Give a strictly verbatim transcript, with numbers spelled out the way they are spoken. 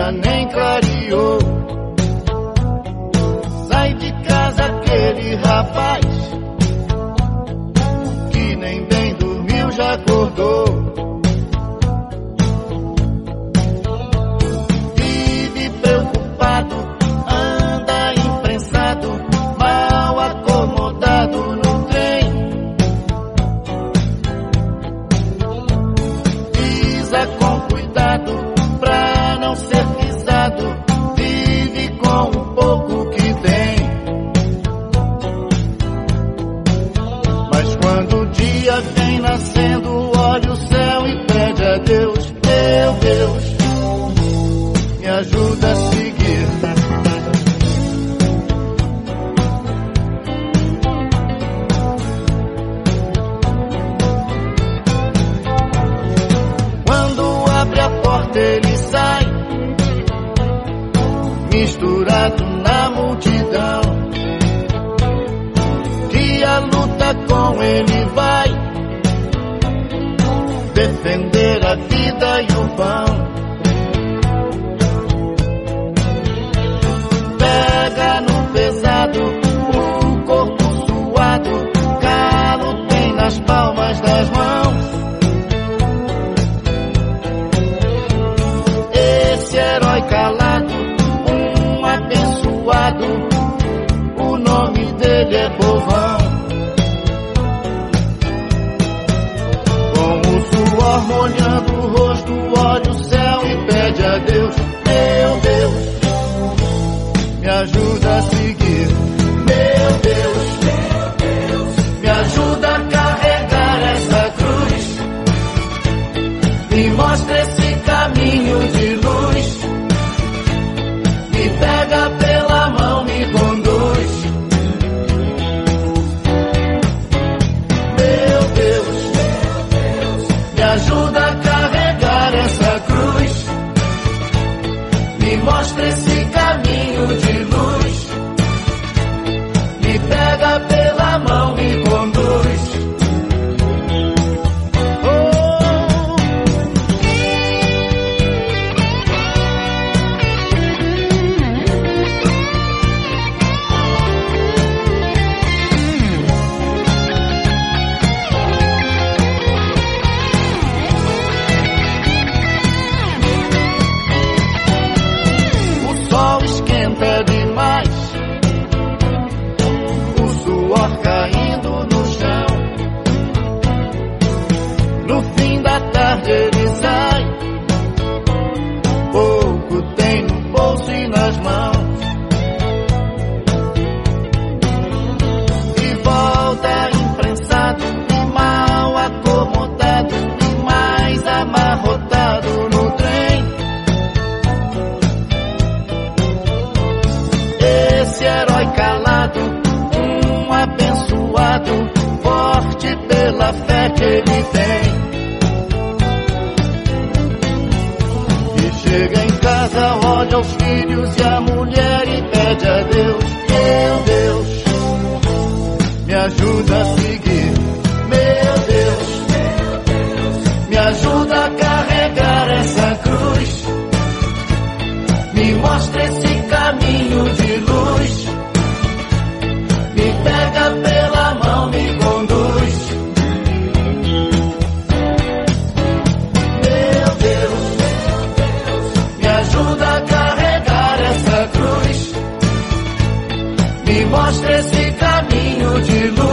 dia nem clareou. Sai de casa aquele rapaz que nem bem dormiu já acordou. Vive preocupado, anda imprensado, mal acomodado no trem. Pisa com cuidado pra não ser pisado, vive com o pouco que tem. Mas quando o dia vem nascendo, olha o céu e pede a Deus: meu Deus, me ajuda a seguir. Quando abre a porta ele sai, misturado na multidão, que a luta com ele vai defender a vida e o pão. Pega no pesado, o corpo suado, calo tem nas palmas das mãos. Esse herói calado, um abençoado, o nome dele é Povão. Com o suor molhando o rosto, olha o céu e pede a Deus: meu Deus, me ajuda a seguir. Meu Deus, me ajuda a carregar essa cruz, me mostra esse caminho de luz, me pega pela mão, me conduz. Meu Deus, me ajuda a carregar essa cruz, me mostra esse caminho de luz, me pega pela mão, me conduz. O sol esquenta demais, o suor caindo no chão. No fim da tarde ele sai, pouco tem no bolso e nas mãos, e volta imprensado e mal acomodado e mais amarrotado no trem. Esse herói calado, um abençoado, forte pela fé que ele tem. E chega em casa, olha os filhos e a mulher e pede a Deus: meu Deus, me ajuda a seguir. Meu Deus, me ajuda a carregar essa cruz, me mostra esse caminho de luz, me pega pela mão, me conduz. Meu Deus, me ajuda a carregar essa cruz, me mostra esse caminho de luz,